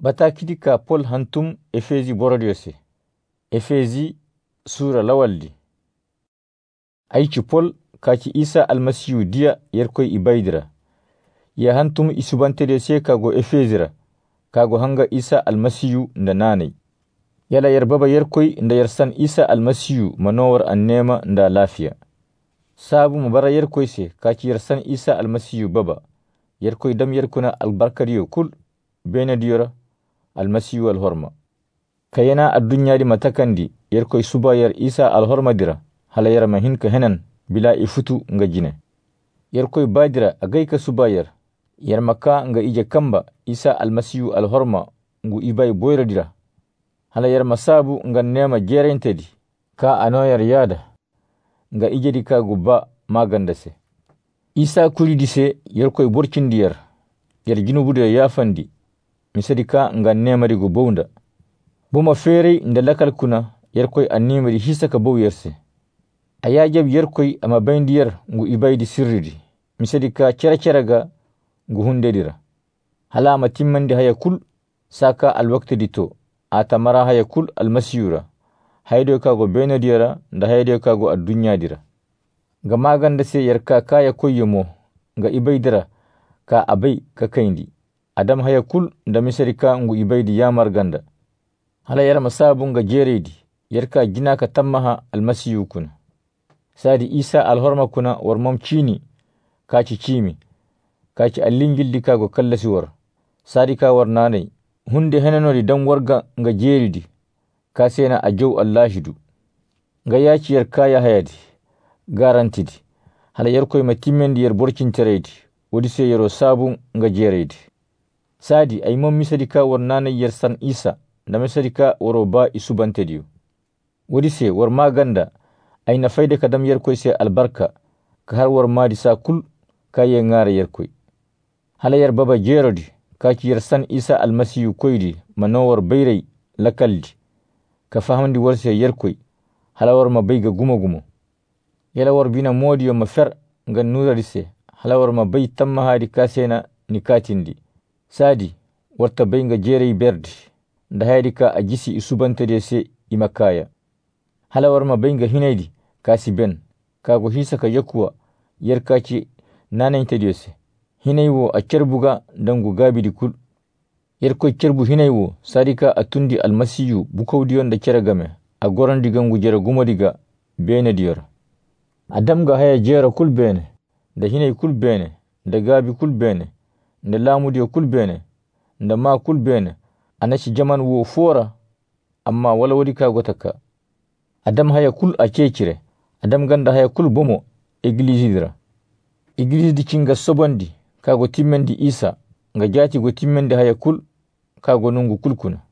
Batakidi ka Paul hantum Efezi borodiyose. Efezi sura lawaldi. Aici Paul kaci Isa almasiyu diya yerkoy ibaydira. Ya hantum isubantede se kago Efezira. Kago hanga Isa almasiyu nda nanay. Yala yerbaba yerkoy nda yersan Isa almasiyu manowar annema nda lafiya. Sabu mabara yerkoy se kaci yersan Isa almasiyu baba. Yerkoy dam yerkuna albarkadiyo kul bene diyora almasiyu alhorma. Kayana addunya di matakandi yerkoy subayar Isa alhorma dira hala yarma hinka henan bila ifutu nga jine. Yerkoy badira agayka subayar yarmaka nga ije kamba Isa almasiyu alhorma ngu ibay boyra dira. Hala yarma sabu nga nema jerentedi ka anoyar yada nga ije di ka gubba magandase. Isa kuli dise yerkoy borcindiyar yer jinubude yafandi misadika nga nema di gubonda. Buma fere nda lakal kuna yerkoy annima di hisaka bow yerse. Ayajab yerkoy ama bayndiyar ngu ibaydi sirridi misadika cera ngu hundedira. Hala ama timmandi haya kul saka alwakti dito atamara haya kul almasiyura haydo kago benadiyara nda haydo kago addunya dira. Nga maganda se yerka kaya koyyemo nga ibaydira ka abay ka kayndi. Adam haya kul nda misadika ngu ibaydi yamar ganda. Hala yarma sabu nga jeredi yerka jinaka tammaha almasiyu kuna. Sadi Isa alhorma kuna warmam chini kaci chimi kaci allingildi kago kallasi war. Sadi ka war nanay hunde henanori dan warga nga jeridi kasena ajow allahidu. Nga yaci yerka ya hayadi garantidi hala yerkoy matimmendi yer borcinteredi wodise yero sabu nga jeredi. Sadi ay mom misadika war nanay yersan Isa nda misadika waro ba isubantediyo. Wodise war maganda ay na fayda kadam yerkoy se albarka ka har war madi sa kul kaye ngare yerkoy. Hala yer baba jerodi kaci yersan Isa almasiyu koydi manowar bayrey lakaldi ka fahamdi warse yerkoy hala war ma bayga gumo. Yala war bina modiyo mafer nga nuradise hala war ma bay tamma hadi kasena nikatindi. Sadi warta bay nga jerey berdi nda haydi ka ajisi isubantede se imakaya. Hala war ma bay nga hinaydi kasi ben kago hisaka yakuwa yerkaci nanayntediyo se. Hinaywo a cerbuga dangu gabidi kul. Yerkoy cerbu hinaywo sadika atundi almasiyu bukawdiyon da ceragame a gorandiga ngu jera gumodiga bene diyor. Adam ga haya jera kul bene da hinay kul bene da gabi kul bene da lamudiyo kul bene da ma kul bene anaci jaman wo fora amma wala wadi ka gotaka. Adam haya kul a cecire Adam ganda haya kul bomo iglisi dira. Iglisi di cinga sobondi kago timmendi Isa nga jati go timmendi haya kul kago nungu kulkuna.